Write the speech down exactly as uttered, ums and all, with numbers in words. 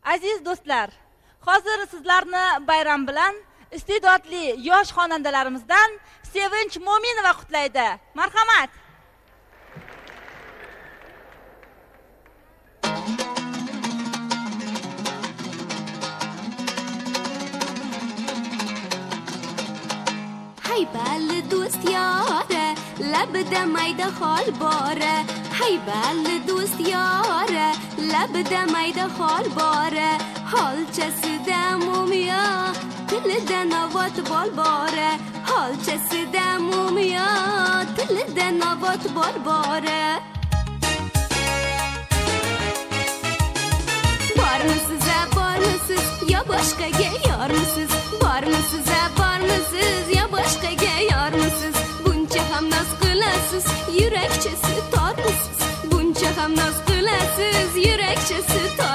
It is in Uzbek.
Aziz do'stlar, hozir sizlarni bayram bilan iste'dodli yosh xonandalarimizdan Sevinch Mo'minova qutlaydi. Marhamat. Hay balli do'st yore, labida mayda hol bore. Hay balli do'st yore, labida mayda hol bore. Holchasida mumiyo, tilida navot bol bore. Holchasida mumiyo, tilida navot bol bore. Bormisiz, bormisiz, yo boshqaga yormisiz? Bormisiz, bormisiz, yo boshqaga yormisiz? Buncha ham noz qilasiz, yurakchasi tormisiz? Buncha ham noz qilasiz, yurakchasi tormisiz?